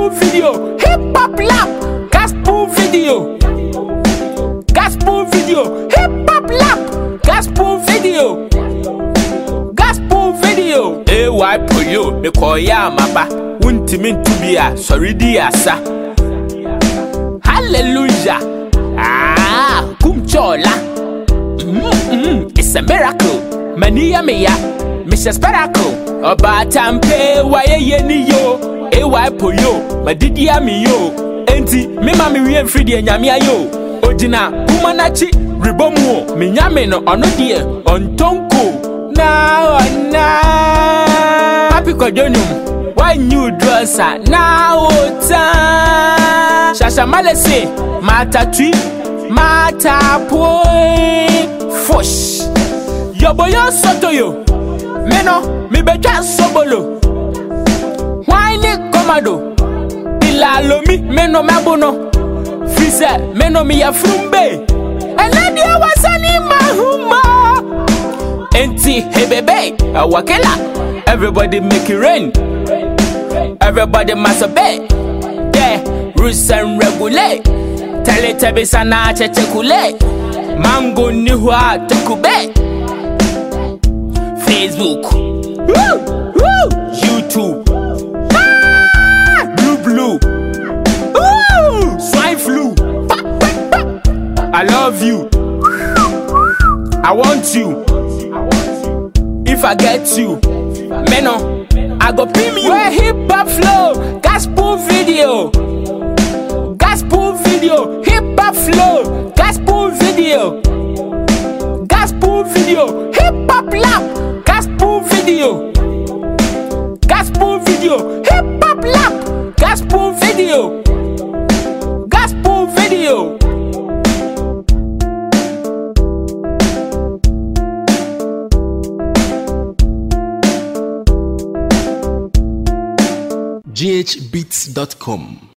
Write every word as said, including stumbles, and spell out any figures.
gospel video, hip hop lap, gospel video, gospel video, hip hop lap, gospel video, gospel video. Hey, why for you? Me call ya maba, wunti min tubia, sorry diasa. Hallelujah, ah, kumchola. Mm-mm, it's a miracle, mania meya, Missus Sparacle. Oba tampe wa ye ye ni yo, e wa po yo, madidia mi yo. Enti me ma mi wi free de nyame ayo. Ojina humanachi ribomu, me nyame no ono de ontonko. Na na happy kodonum, why new dresser na ota. Shasha malese, mata tui, mata poi, fosh. Yo boyo soto yo. Meno, mi beja sobolo. Why ni komado? Ilalo mi, meno mabono. Freezer, meno mi ya frumbe. Eladi ya wasani mahuma. Enti, hey bebe, wakela. Everybody make it rain. Everybody must obey. Yeah, rules and regulate. Teletubby sana chechekule. Mango ni hua tekube. Facebook, woo, woo, YouTube, ah, blue blue, woo, swine flu. Pa, pa, pa. I love you. I want you. If I get you, meno, I go pim you. Where hip hop flow, gospel video, gospel video, hip hop flow, gospel video, gospel video, hip hop lap. Gospel video, gospel video, hip hop lap, gospel video, gospel video. g h beats dot com